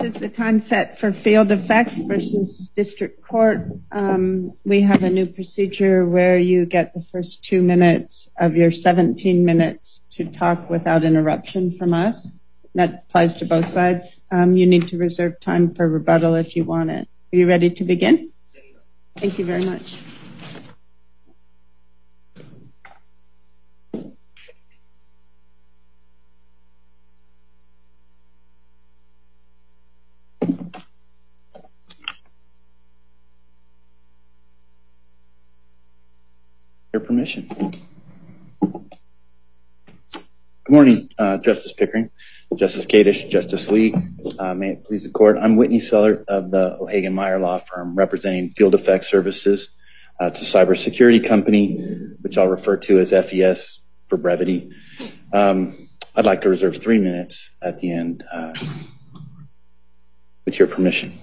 is the time set for Field Effect versus District Court. We have a new procedure where you get the first 2 minutes of your 17 minutes to talk without interruption from us. That applies to both sides. You need to reserve time for rebuttal if you want it. Are you ready to begin? Thank you very much. Your permission. Good morning, Justice Pickering, Justice Kadish, Justice Lee. May it please the court. I'm Whitney Seller of the O'Hagan Meyer Law Firm, representing Field Effect Services. It's a cybersecurity company, which I'll refer to as FES for brevity. I'd like to reserve 3 minutes at the end, with your permission.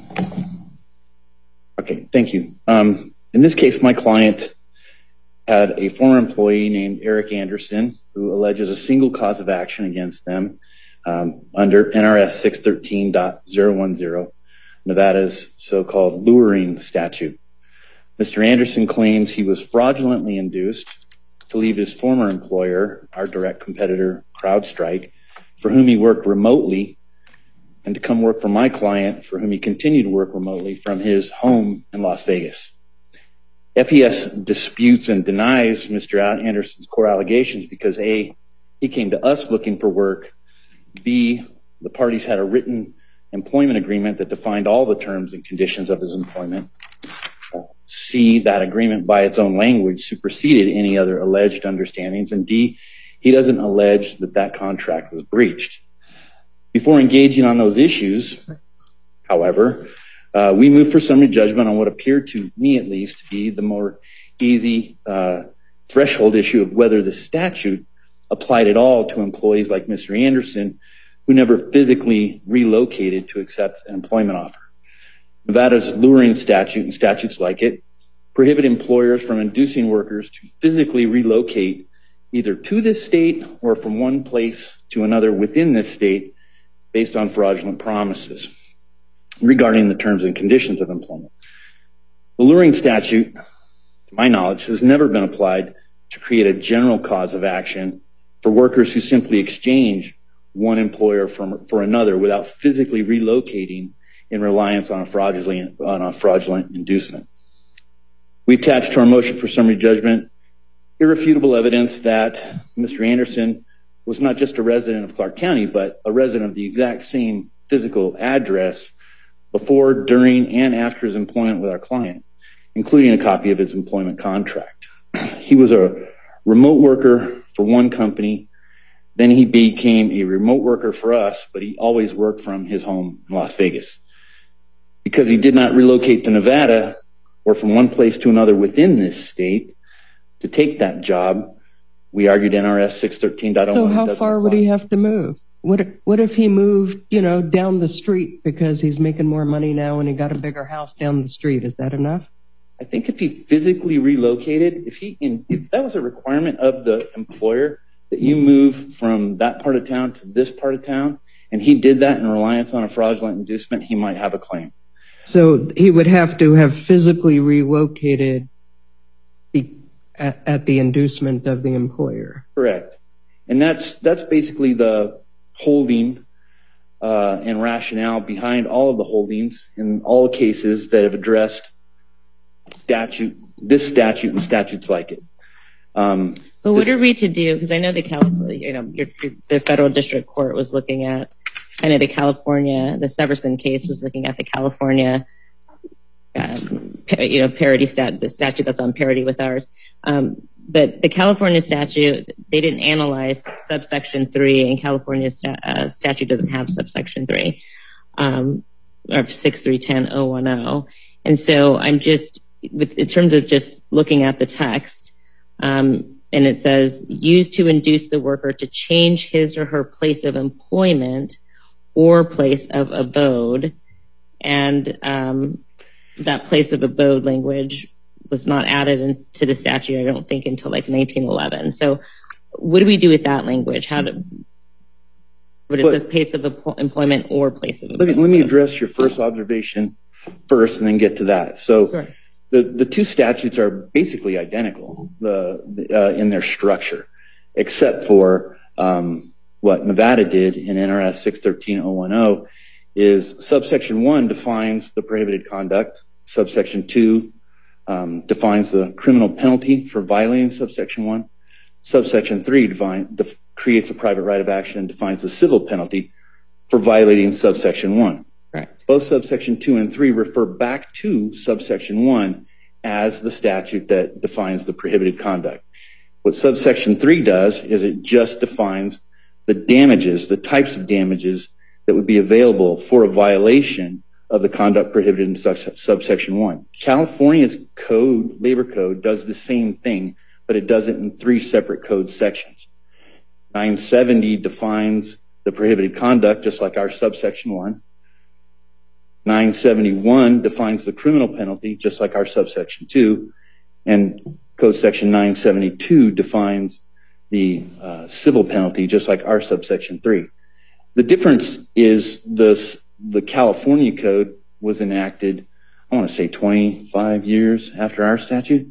Okay, thank you. In this case, my client had a former employee named Eric Anderson who alleges a single cause of action against them under NRS 613.010, Nevada's so-called luring statute. Mr. Anderson claims he was fraudulently induced to leave his former employer, our direct competitor, CrowdStrike, for whom he worked remotely, and to come work for my client, for whom he continued to work remotely from his home in Las Vegas. FES disputes and denies Mr. Anderson's core allegations because A, he came to us looking for work, B, the parties had a written employment agreement that defined all the terms and conditions of his employment, C, that agreement by its own language superseded any other alleged understandings, and D, he doesn't allege that that contract was breached. Before engaging on those issues, however, we moved for summary judgment on what appeared to me, at least, to be the more easy threshold issue of whether the statute applied at all to employees like Mr. Anderson, who never physically relocated to accept an employment offer. Nevada's luring statute and statutes like it prohibit employers from inducing workers to physically relocate either to this state or from one place to another within this state based on fraudulent promises regarding the terms and conditions of employment. The luring statute, to my knowledge, has never been applied to create a general cause of action for workers who simply exchange one employer for another without physically relocating in reliance on a fraudulent inducement. We attached to our motion for summary judgment irrefutable evidence that Mr. Anderson was not just a resident of Clark County, but a resident of the exact same physical address before, during, and after his employment with our client, including a copy of his employment contract. He was a remote worker for one company, then he became a remote worker for us, but he always worked from his home in Las Vegas. Because he did not relocate to Nevada or from one place to another within this state to take that job, we argued NRS 613.01. So how far would he have to move? What if he moved, down the street because he's making more money now and he got a bigger house down the street? Is that enough? I think if he physically relocated, if that was a requirement of the employer that you move from that part of town to this part of town, and he did that in reliance on a fraudulent inducement, he might have a claim. So he would have to have physically relocated at the inducement of the employer. Correct. And that's basically the holding and rationale behind all of the holdings in all cases that have addressed this statute and statutes like it. But what are we to do? Because I know the federal district court was looking at kind of the Severson case was looking at the California parity the statute that's on parity with ours. But the California statute, they didn't analyze subsection 3, and California's statute doesn't have subsection 3, or 6310010. And so I'm just, in terms of just looking at the text, and it says, used to induce the worker to change his or her place of employment or place of abode. And that place of abode language was not added into the statute, I don't think, until like 1911. So what do we do with that language? But it says place of employment or place of employment. Let me address your first observation first and then get to that. So Sure. the two statutes are basically identical in their structure, except for what Nevada did in NRS 613-010 is subsection 1 defines the prohibited conduct. Subsection 2 defines the criminal penalty for violating subsection 1. Subsection 3 creates a private right of action and defines the civil penalty for violating subsection 1. Correct. Both subsection 2 and 3 refer back to subsection 1 as the statute that defines the prohibited conduct. What subsection 3 does is it just defines the damages, the types of damages that would be available for a violation of the conduct prohibited in subsection 1. California's labor code does the same thing, but it does it in 3 separate code sections. 970 defines the prohibited conduct just like our subsection 1. 971 defines the criminal penalty just like our subsection 2. And code section 972 defines the civil penalty just like our subsection 3. The difference is the California code was enacted, I want to say 25 years after our statute.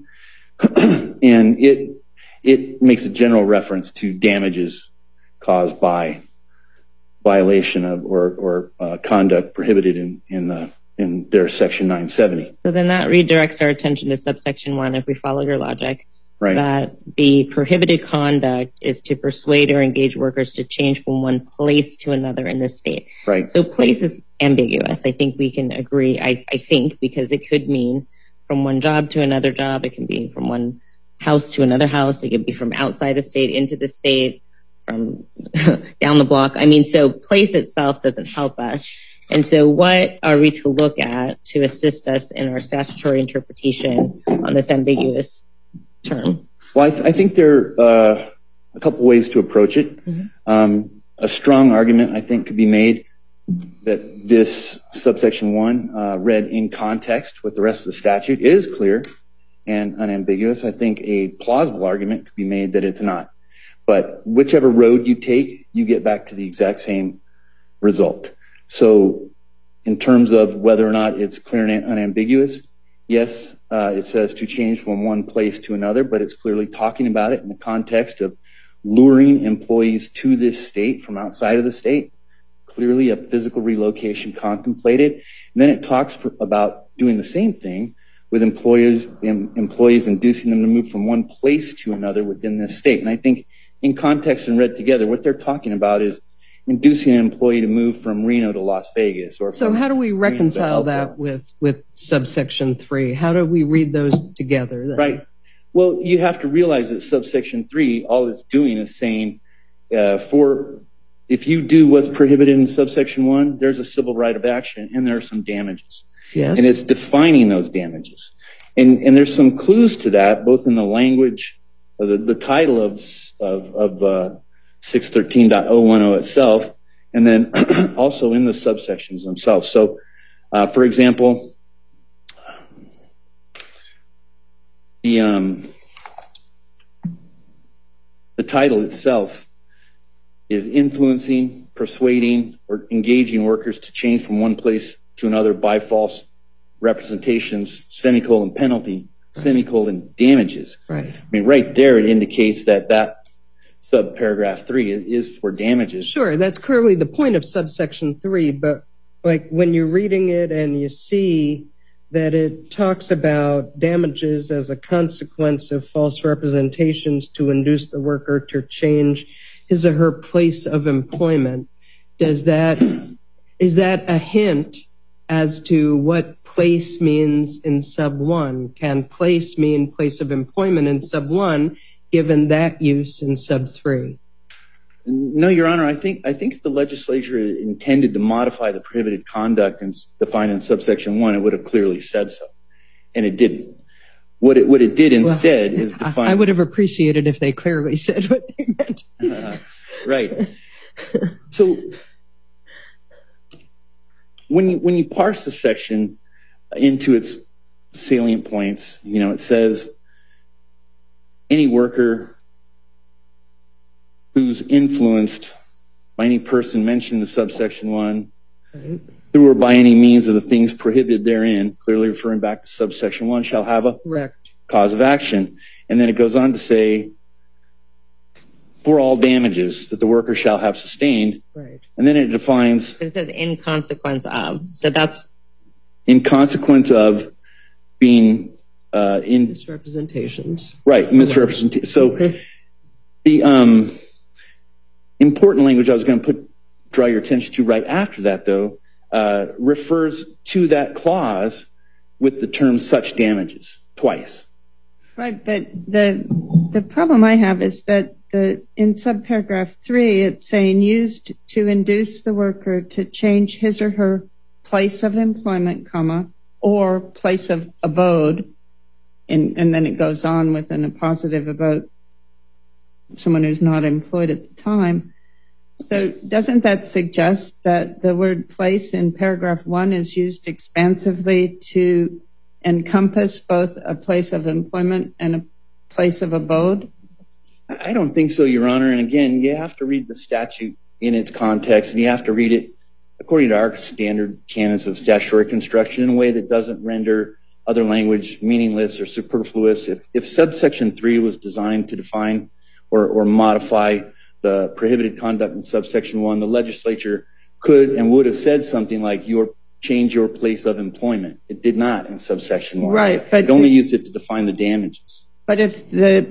And it makes a general reference to damages caused by violation of or conduct prohibited in their section 970. So then that redirects our attention to subsection 1 if we follow your logic. Right. That the prohibited conduct is to persuade or engage workers to change from one place to another in the state. Right. So place is ambiguous. I think we can agree, I think, because it could mean from one job to another job. It can be from one house to another house. It could be from outside the state into the state, from down the block. I mean, so place itself doesn't help us. And so what are we to look at to assist us in our statutory interpretation on this ambiguous term? Well, I think there are a couple ways to approach it. Mm-hmm. A strong argument, I think, could be made that this subsection 1 read in context with the rest of the statute is clear and unambiguous. I think a plausible argument could be made that it's not. But whichever road you take, you get back to the exact same result. So in terms of whether or not it's clear and unambiguous, yes, it says to change from one place to another, but it's clearly talking about it in the context of luring employees to this state from outside of the state. Clearly a physical relocation contemplated. And then it talks about doing the same thing with employees inducing them to move from one place to another within this state. And I think in context and read together, what they're talking about is inducing an employee to move from Reno to Las Vegas. So how do we reconcile that with subsection 3? How do we read those together then? Right. Well, you have to realize that subsection 3, all it's doing is saying if you do what's prohibited in subsection 1, there's a civil right of action and there are some damages. Yes. And it's defining those damages. And there's some clues to that, both in the language, the title of 613.010 itself, and then also in the subsections themselves. So, for example, the title itself is influencing, persuading, or engaging workers to change from one place to another by false representations, semicolon penalty, semicolon damages. Right. I mean, right there it indicates that subparagraph 3 is for damages. Sure, that's clearly the point of subsection 3, but like when you're reading it and you see that it talks about damages as a consequence of false representations to induce the worker to change his or her place of employment, is that a hint as to what place means in sub 1? Can place mean place of employment in sub 1 given that use in sub 3? No, Your Honor. I think if the legislature intended to modify the prohibited conduct and defined in subsection 1, it would have clearly said so, and it didn't. What it did instead is define. I would have appreciated if they clearly said what they meant. Right. So when you parse the section into its salient points, it says any worker who's influenced by any person mentioned in subsection 1, through or by any means of the things prohibited therein, clearly referring back to subsection 1, shall have a cause of action. And then it goes on to say, for all damages that the worker shall have sustained. Right. And then it defines. It says in consequence of. So that's. In consequence of being in. Misrepresentations. Right, misrepresentation. So the important language I was going to draw your attention to right after that, though, refers to that clause with the term such damages twice. Right, but the problem I have is that in subparagraph 3, it's saying used to induce the worker to change his or her place of employment, or place of abode, and then it goes on with a positive about someone who's not employed at the time. So doesn't that suggest that the word place in paragraph 1 is used expansively to encompass both a place of employment and a place of abode? I don't think so, Your Honor. And again, you have to read the statute in its context, and you have to read it according to our standard canons of statutory construction in a way that doesn't render other language meaningless or superfluous. If subsection 3 was designed to define or modify the prohibited conduct in subsection 1, the legislature could and would have said something like change your place of employment. It did not in subsection 1. Right, but it only used it to define the damages. But if the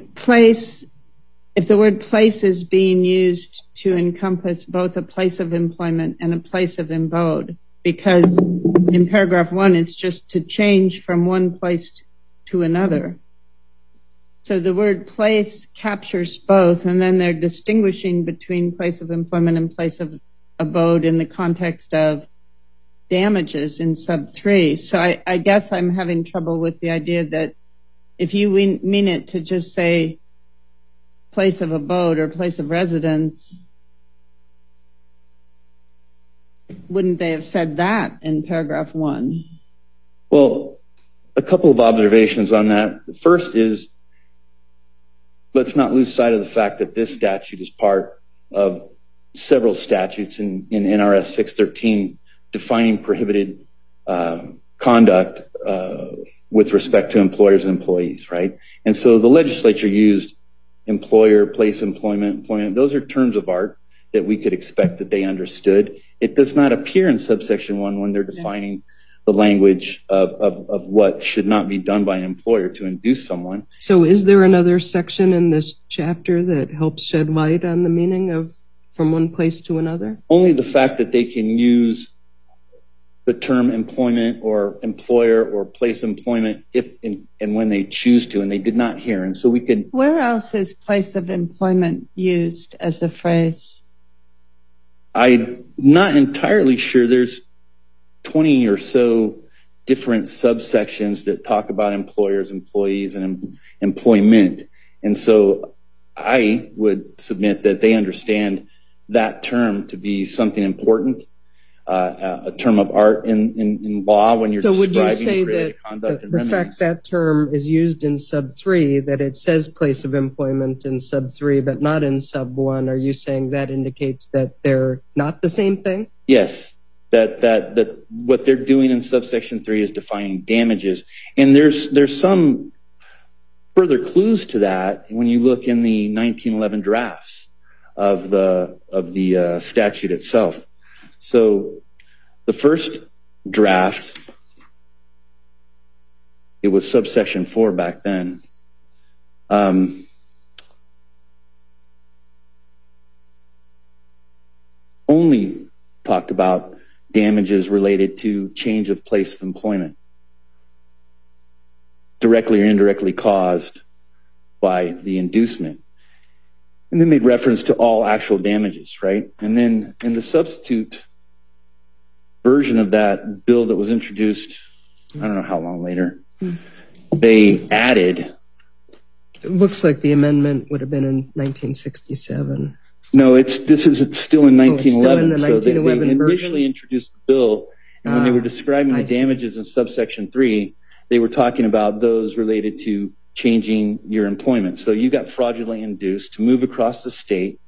word place is being used to encompass both a place of employment and a place of abode, because in paragraph 1 it's just to change from one place to another. So the word place captures both, and then they're distinguishing between place of employment and place of abode in the context of damages in sub 3. So I guess I'm having trouble with the idea that if you mean it to just say place of abode or place of residence, wouldn't they have said that in paragraph 1? Well, a couple of observations on that. The first is, let's not lose sight of the fact that this statute is part of several statutes in NRS 613 defining prohibited conduct with respect to employers and employees, right? And so the legislature used employer, place, employment. Those are terms of art that we could expect that they understood. It does not appear in subsection 1 when they're defining the language of what should not be done by an employer to induce someone. So is there another section in this chapter that helps shed light on the meaning of from one place to another? Only the fact that they can use the term employment or employer or place employment if and when they choose to, and they did not here. And so we could. Where else is place of employment used as a phrase? I'm not entirely sure. There's 20 or so different subsections that talk about employers, employees, and employment. And so I would submit that they understand that term to be something important, a term of art in law when you're describing prohibited conduct and remedies. The fact that term is used in sub 3, that it says place of employment in sub 3 but not in sub 1, are you saying that indicates that they're not the same thing? Yes, that what they're doing in subsection 3 is defining damages. And there's some further clues to that when you look in the 1911 drafts of the statute itself. So the first draft, it was subsection 4 back then. Only talked about damages related to change of place of employment, directly or indirectly caused by the inducement. And then made reference to all actual damages, right? And then in the substitute version of that bill that was introduced, I don't know how long later, they added. It looks like the amendment would have been in 1967. No, it's still in 1911. It's still in the 1911 so they initially version? introduced the bill, and when they were describing the damages in subsection 3, they were talking about those related to changing your employment. So you got fraudulently induced to move across the state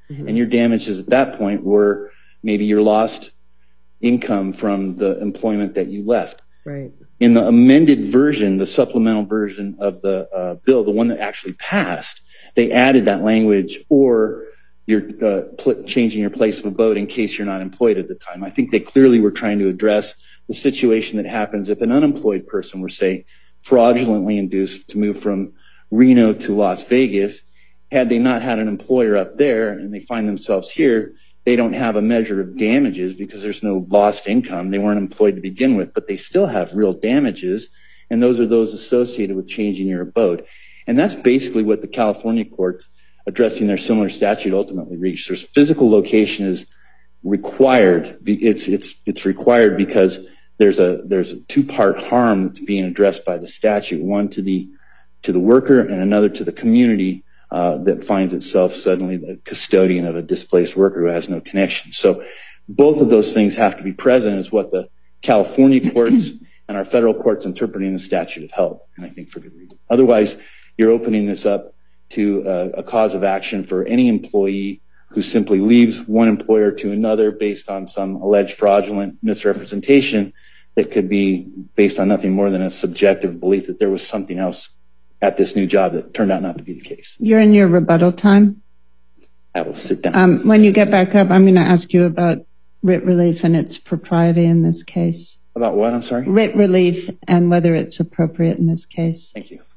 And your damages at that point were maybe your lost income from the employment that you left. Right. In the amended version, the supplemental version of the bill, the one that actually passed, they added that language, or you're changing your place of abode in case you're not employed at the time. I think they clearly were trying to address the situation that happens if an unemployed person were, say, fraudulently induced to move from Reno to Las Vegas. Had they not had an employer up there and they find themselves here, they don't have a measure of damages because there's no lost income. They weren't employed to begin with, but they still have real damages, and those are those associated with changing your abode. And that's basically what the California courts addressing their similar statute ultimately reached. There's physical location is required. It's required because there's a two-part harm that's being addressed by the statute, one to the worker and another to the community that finds itself suddenly the custodian of a displaced worker who has no connection. So both of those things have to be present, is what the California courts and our federal courts interpreting the statute have held, and I think for good reason. Otherwise, you're opening this up to a cause of action for any employee who simply leaves one employer to another based on some alleged fraudulent misrepresentation that could be based on nothing more than a subjective belief that there was something else at this new job that turned out not to be the case. You're in your rebuttal time. I will sit down. When you get back up, I'm going to ask you about writ relief and its propriety in this case. About what? I'm sorry? Writ relief and whether it's appropriate in this case. Thank you.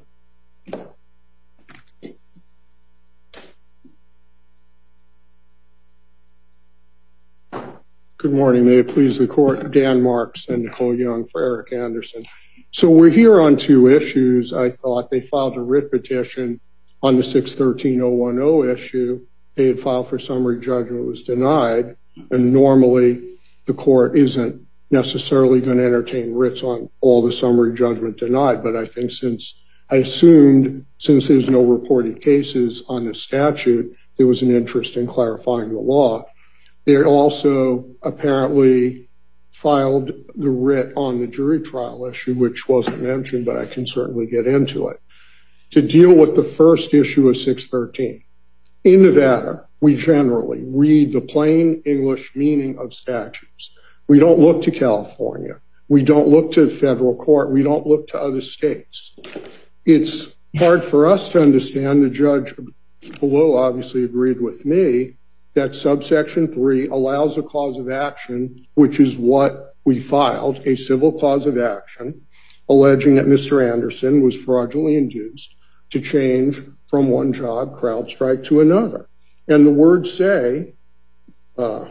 Good morning. May it please the court. Dan Marks and Nicole Young for Eric Anderson. So we're here on two issues. I thought they filed a writ petition on the 613-010 issue. They had filed for summary judgment, was denied. And normally the court isn't necessarily going to entertain writs on all the summary judgment denied. But I think since there's no reported cases on the statute, there was an interest in clarifying the law. They also apparently filed the writ on the jury trial issue, which wasn't mentioned, but I can certainly get into it. To deal with the first issue of 613, in Nevada, we generally read the plain English meaning of statutes. We don't look to California. We don't look to federal court. We don't look to other states. It's hard for us to understand. The judge below obviously agreed with me that subsection 3 allows a cause of action, which is what we filed, a civil cause of action, alleging that Mr. Anderson was fraudulently induced to change from one job, CrowdStrike, to another. And the words say, the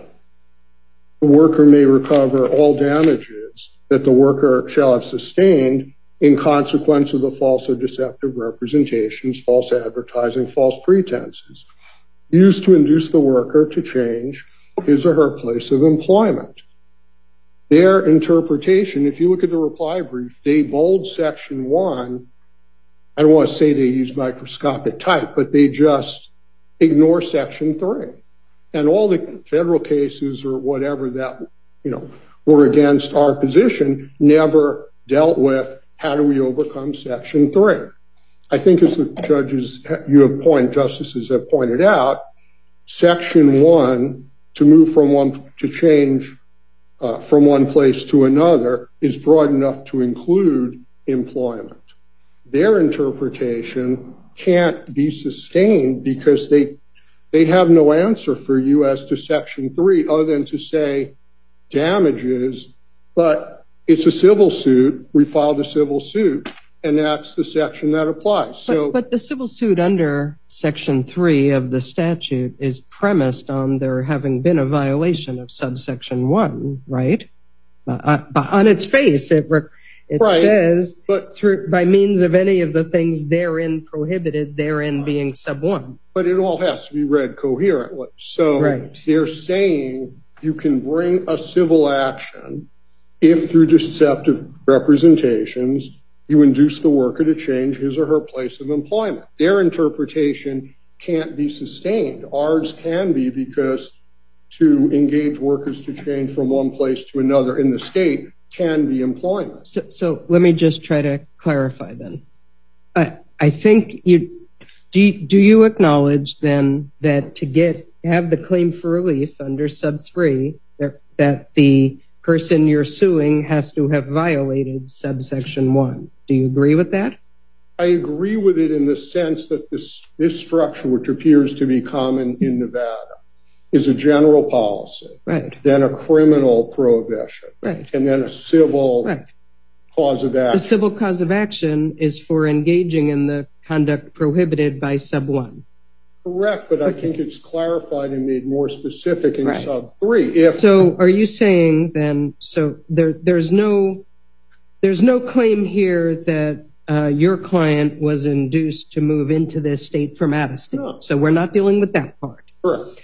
worker may recover all damages that the worker shall have sustained in consequence of the false or deceptive representations, false advertising, false pretenses, used to induce the worker to change his or her place of employment. Their interpretation, if you look at the reply brief, they bold section 1. I don't want to say they use microscopic type, but they just ignore section 3. And all the federal cases or whatever that, were against our position never dealt with how do we overcome section 3. I think as the justices have pointed out, section 1, to move to change from one place to another, is broad enough to include employment. Their interpretation can't be sustained because they have no answer for you as to section 3 other than to say damages, but it's a civil suit. We filed a civil suit, and that's the section that applies. But the civil suit under section 3 of the statute is premised on there having been a violation of subsection 1, right? On its face, it says by means of any of the things therein prohibited, therein being sub 1. But it all has to be read coherently. So they're saying you can bring a civil action if through deceptive representations you induce the worker to change his or her place of employment. Their interpretation can't be sustained. Ours can be, because to engage workers to change from one place to another in the state can be employment. So let me just try to clarify then. I think do you acknowledge then that to get have the claim for relief under sub 3 that the person you're suing has to have violated subsection 1. Do you agree with that? I agree with it in the sense that this structure, which appears to be common in Nevada, is a general policy, right? Then a criminal prohibition, right? And then a civil cause of action. The civil cause of action is for engaging in the conduct prohibited by sub 1. Correct, but I think it's clarified and made more specific in sub 3. So are you saying then, so there's no claim here that your client was induced to move into this state from out of state? No. So we're not dealing with that part. Correct.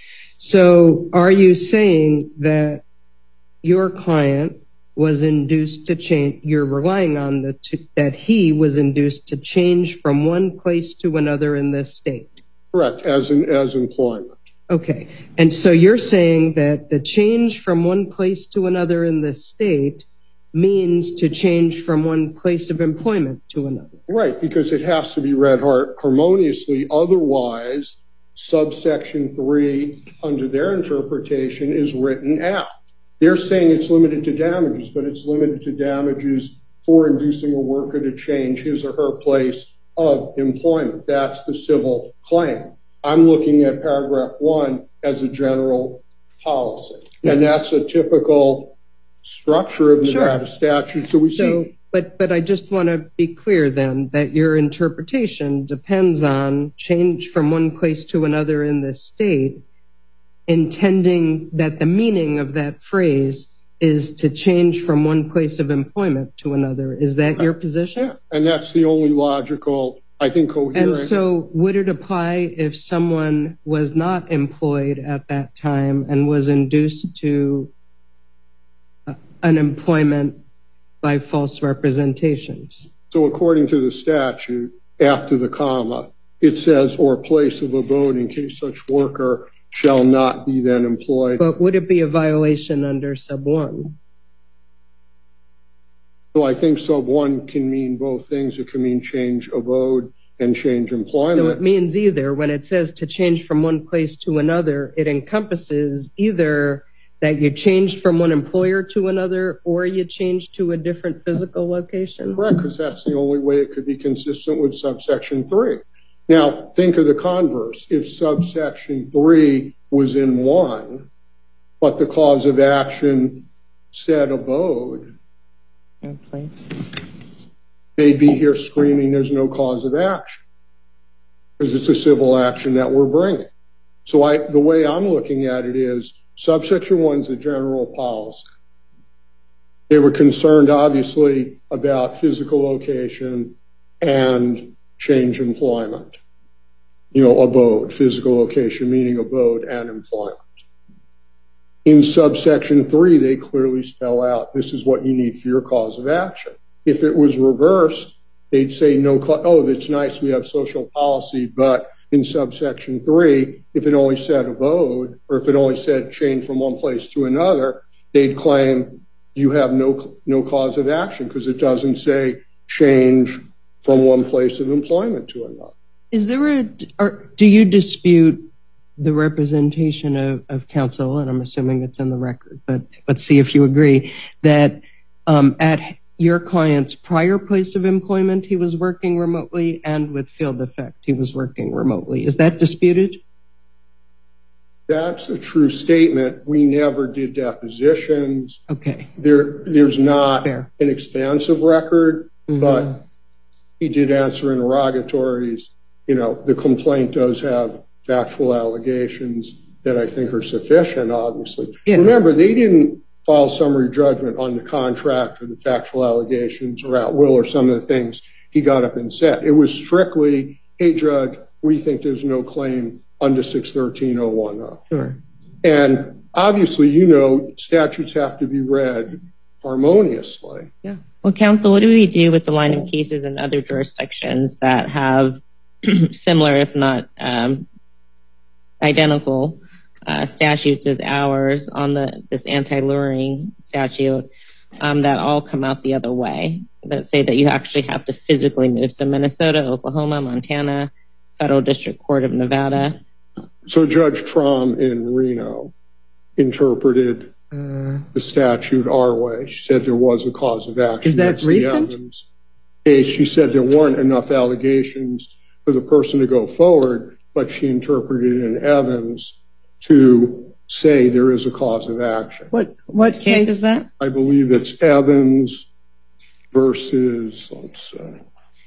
So are you saying that your client was induced to change, you're relying on that he was induced to change from one place to another in this state? Correct, as employment. Okay, and so you're saying that the change from one place to another in this state means to change from one place of employment to another. Right, because it has to be read harmoniously. Otherwise, subsection 3, under their interpretation, is written out. They're saying it's limited to damages, but it's limited to damages for inducing a worker to change his or her place of employment. That's the civil claim. I'm looking at paragraph 1 as a general policy, and that's a typical structure of Nevada statute. But I just want to be clear then that your interpretation depends on change from one place to another in this state, intending that the meaning of that phrase is to change from one place of employment to another. Is that your position? Yeah, and that's the only logical, I think, coherent. And so would it apply if someone was not employed at that time and was induced to unemployment by false representations? So according to the statute, after the comma, it says, or place of abode in case such worker shall not be then employed. But would it be a violation under sub 1? So I think sub 1 can mean both things. It can mean change abode and change employment. So it means either. When it says to change from one place to another, it encompasses either that you changed from one employer to another or you changed to a different physical location? Correct, because that's the only way it could be consistent with subsection 3. Now, think of the converse. If subsection 3 was in 1, but the cause of action said abode, they'd be here screaming there's no cause of action because it's a civil action that we're bringing. So the way I'm looking at it is subsection 1 is a general policy. They were concerned, obviously, about physical location and change employment. Abode, physical location, meaning abode and employment. In subsection 3, they clearly spell out this is what you need for your cause of action. If it was reversed, they'd say it's nice we have social policy, but in subsection 3, if it only said abode or if it only said change from one place to another, they'd claim you have no cause of action because it doesn't say change from one place of employment to another. Do you dispute the representation of counsel, and I'm assuming it's in the record, but let's see if you agree, that at your client's prior place of employment he was working remotely and with Field Effect he was working remotely. Is that disputed? That's a true statement. We never did depositions. Okay. There's not an expansive record, but he did answer interrogatories. The complaint does have factual allegations that I think are sufficient, obviously. Yeah. Remember, they didn't file summary judgment on the contract or the factual allegations or at will or some of the things he got up and said. It was strictly, hey, Judge, we think there's no claim under 613-010. Sure. And obviously, statutes have to be read harmoniously. Yeah. Well, counsel, what do we do with the line of cases in other jurisdictions that have similar, if not identical, statutes as ours on this anti-luring statute that all come out the other way, that say that you actually have to physically move? So Minnesota, Oklahoma, Montana, Federal District Court of Nevada. So Judge Traum in Reno interpreted the statute our way. She said there was a cause of action. Is that recent? She said there weren't enough allegations for the person to go forward, but she interpreted in Evans to say there is a cause of action. What case is that? I believe it's Evans versus, let's see,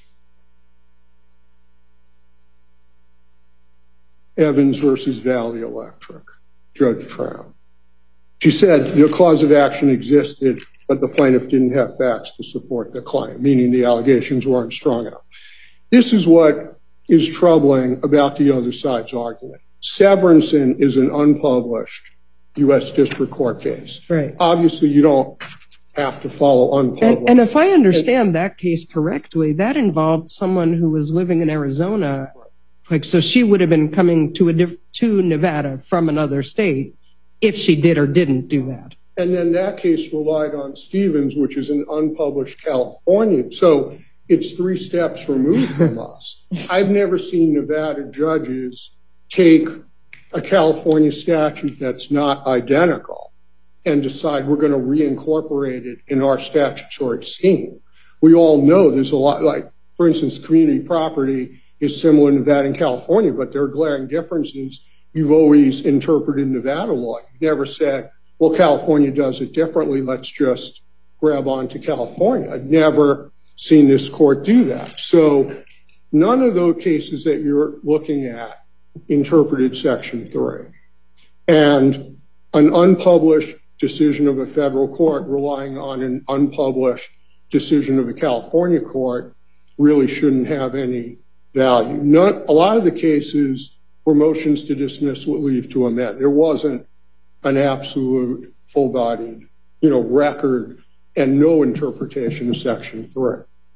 Evans versus Valley Electric, Judge Traum. She said the cause of action existed, but the plaintiff didn't have facts to support the claim, meaning the allegations weren't strong enough. This is what is troubling about the other side's argument. Severinsen is an unpublished U.S. District Court case. Right. Obviously, you don't have to follow unpublished. And if I understand that case correctly, that involved someone who was living in Arizona. Like, so she would have been coming to Nevada from another state if she did or didn't do that. And then that case relied on Stevens, which is an unpublished California. So it's 3 steps removed from us. I've never seen Nevada judges take a California statute that's not identical and decide we're going to reincorporate it in our statutory scheme. We all know there's a lot, like, for instance, community property is similar in Nevada and California, but there are glaring differences. You've always interpreted Nevada law. You've never said, well, California does it differently. Let's just grab onto California. I've never seen this court do that. So none of those cases that you're looking at interpreted Section 3. And an unpublished decision of a federal court relying on an unpublished decision of a California court really shouldn't have any value. A lot of the cases were motions to dismiss with leave to amend. There wasn't an absolute full-bodied, record and no interpretation of Section 3.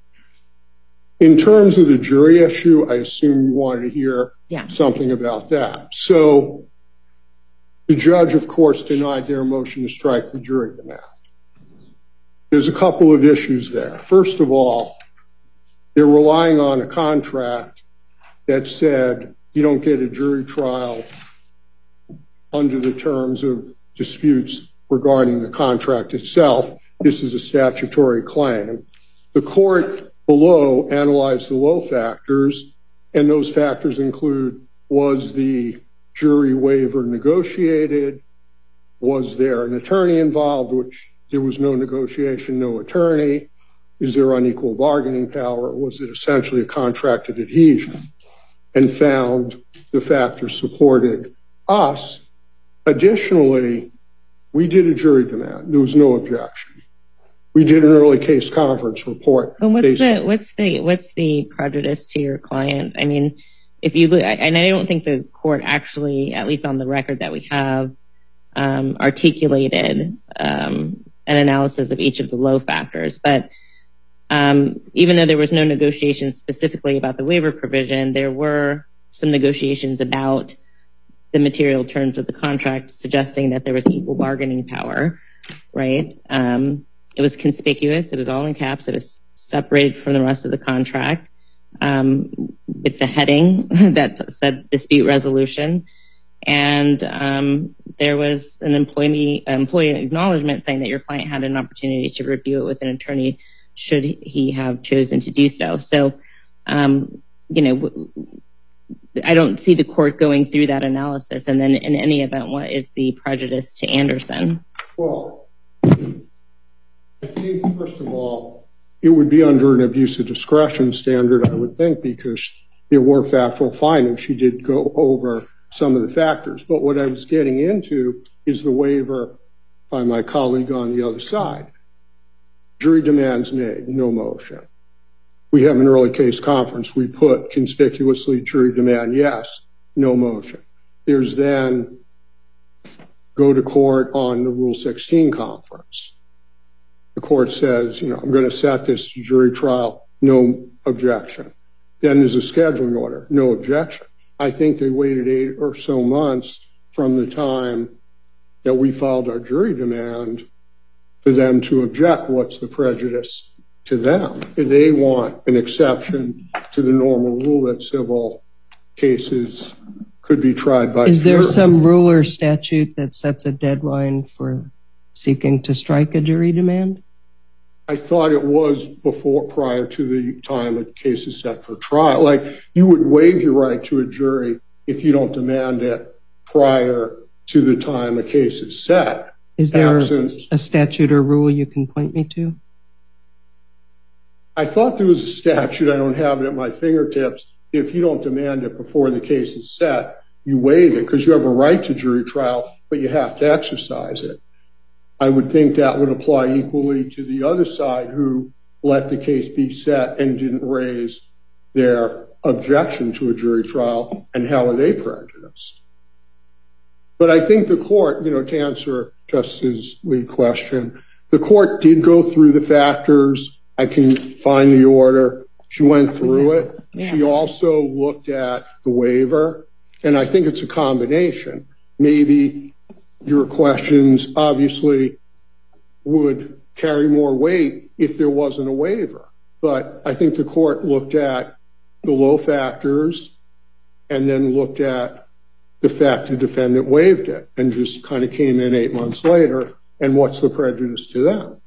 In terms of the jury issue, I assume you wanted to hear something about that. So the judge, of course, denied their motion to strike the jury demand. There's a couple of issues there. First of all, they're relying on a contract that said you don't get a jury trial under the terms of disputes regarding the contract itself. This is a statutory claim. The court below analyzed the low factors, and those factors include, was the jury waiver negotiated? Was there an attorney involved, which there was no negotiation, no attorney? Is there unequal bargaining power? Was it essentially a contracted adhesion? And found the factors supported us. Additionally, we did a jury demand. There was no objection. We did an early case conference report. But what's the prejudice to your client? I mean, if you look, and I don't think the court actually, at least on the record that we have, articulated an analysis of each of the low factors. But even though there was no negotiation specifically about the waiver provision, there were some negotiations about the material terms of the contract, suggesting that there was equal bargaining power, right? It was conspicuous. It was all in caps. It was separated from the rest of the contract with the heading that said dispute resolution. And there was an employee acknowledgement saying that your client had an opportunity to review it with an attorney should he have chosen to do so. So, I don't see the court going through that analysis. And then in any event, what is the prejudice to Anderson? Well, I think, first of all, it would be under an abuse of discretion standard, I would think, because there were factual findings. She did go over some of the factors. But what I was getting into is the waiver by my colleague on the other side. Jury demands made, no motion. We have an early case conference. We put conspicuously jury demand, yes, no motion. There's then go to court on the Rule 16 conference. The court says, I'm going to set this jury trial, no objection. Then there's a scheduling order, no objection. I think they waited 8 or so months from the time that we filed our jury demand for them to object. What's the prejudice to them? They want an exception to the normal rule that civil cases could be tried by Is there jury. some rule or statute that sets a deadline for seeking to strike a jury demand? I thought it was prior to the time a case is set for trial. Like, you would waive your right to a jury if you don't demand it prior to the time a case is set. Is there a statute or rule you can point me to? I thought there was a statute. I don't have it at my fingertips. If you don't demand it before the case is set, you waive it because you have a right to jury trial, but you have to exercise it. I would think that would apply equally to the other side who let the case be set and didn't raise their objection to a jury trial, and how are they prejudiced? But I think the court, to answer Justice Lee's question, the court did go through the factors. I can find the order. She went through it. Yeah. She also looked at the waiver, and I think it's a combination. Maybe your questions obviously would carry more weight if there wasn't a waiver. But I think the court looked at the low factors and then looked at the fact the defendant waived it and just kind of came in 8 months later, and what's the prejudice to them?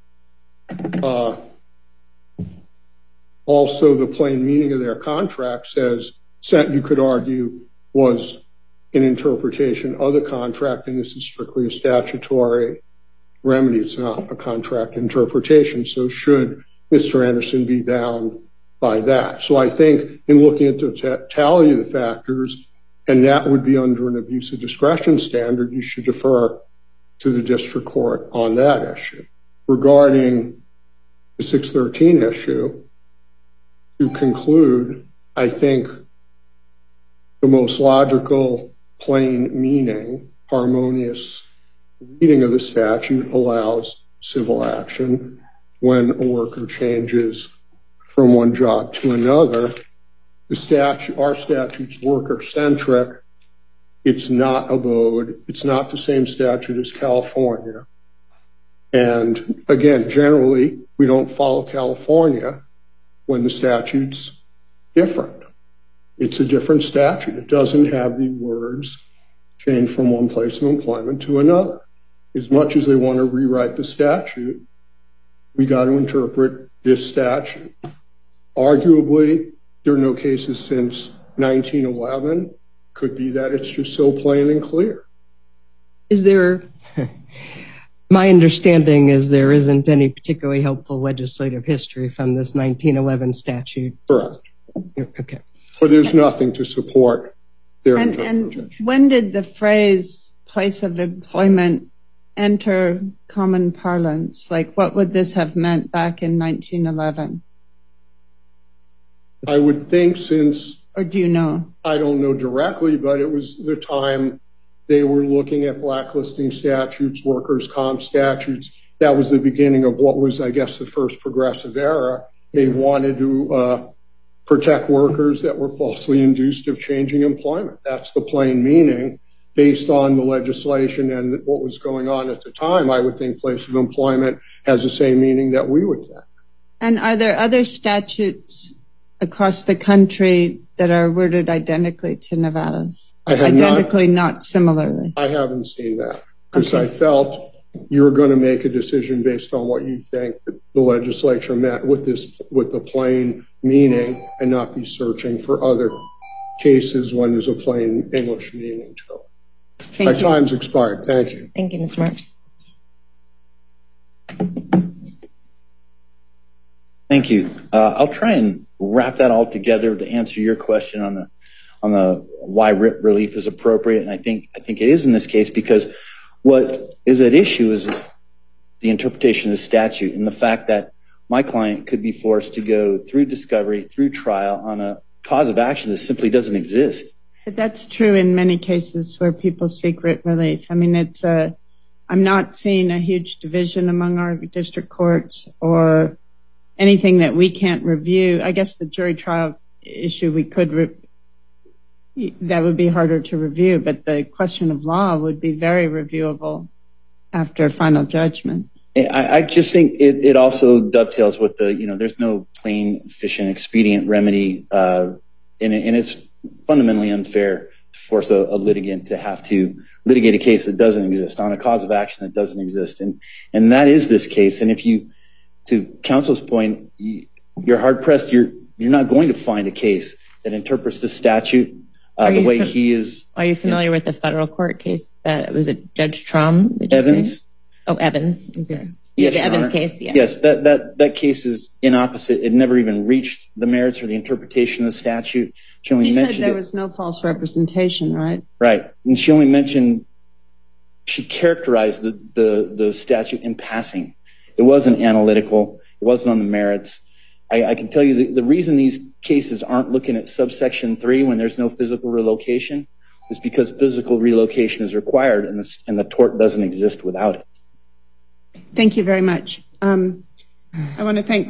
Also, the plain meaning of their contract says, you could argue, was an interpretation of the contract, and this is strictly a statutory remedy. It's not a contract interpretation. So should Mr. Anderson be bound by that? So I think in looking at the totality of the factors, and that would be under an abuse of discretion standard, you should defer to the district court on that issue. Regarding the 613 issue, to conclude, I think the most logical, plain meaning, harmonious reading of the statute allows civil action when a worker changes from one job to another. Our statute's worker-centric. It's not abode. It's not the same statute as California. And again, generally, we don't follow California when the statute's different. It's a different statute. It doesn't have the words change from one place of employment to another. As much as they want to rewrite the statute, we got to interpret this statute. Arguably, there are no cases since 1911. Could be that it's just so plain and clear. My understanding is there isn't any particularly helpful legislative history from this 1911 statute. Correct. Okay. But there's nothing to support their interpretation. And when did the phrase place of employment enter common parlance? Like, what would this have meant back in 1911? I would think since... Or do you know? I don't know directly, but it was the time they were looking at blacklisting statutes, workers' comp statutes. That was the beginning of what was, I guess, the first progressive era. They wanted to protect workers that were falsely induced of changing employment. That's the plain meaning. Based on the legislation and what was going on at the time, I would think place of employment has the same meaning that we would think. And are there other statutes across the country that are worded identically to Nevada's? Identically, not similarly? I haven't seen that because I felt you're going to make a decision based on what you think the legislature meant with the plain meaning and not be searching for other cases when there's a plain English meaning to it. My time's expired. Thank you. Thank you, Mr. Marks. Thank you. I'll try and wrap that all together to answer your question on the why writ relief is appropriate, and I think it is in this case because what is at issue is the interpretation of the statute and the fact that my client could be forced to go through discovery, through trial on a cause of action that simply doesn't exist. But that's true in many cases where people seek writ relief. I mean, I'm not seeing a huge division among our district courts or anything that we can't review. I guess the jury trial issue that would be harder to review, but the question of law would be very reviewable after final judgment. I just think it also dovetails with there's no plain, efficient, expedient remedy, and it's fundamentally unfair to force a litigant to have to litigate a case that doesn't exist on a cause of action that doesn't exist. And that is this case. And if you, to counsel's point, you're hard pressed, you're not going to find a case that interprets the statute the way he is. Are you familiar with the federal court case? Was it Judge Trum? Evans? Oh, Evans. I'm sorry. Yes, the Evans case. Yeah. Yes, that case is inopposite. It never even reached the merits or the interpretation of the statute. She only mentioned said there was no false representation, right? Right. And she only mentioned, she characterized the statute in passing. It wasn't analytical. It wasn't on the merits. I can tell you the reason these cases aren't looking at subsection 3 when there's no physical relocation is because physical relocation is required and the tort doesn't exist without it. Thank you very much. I want to thank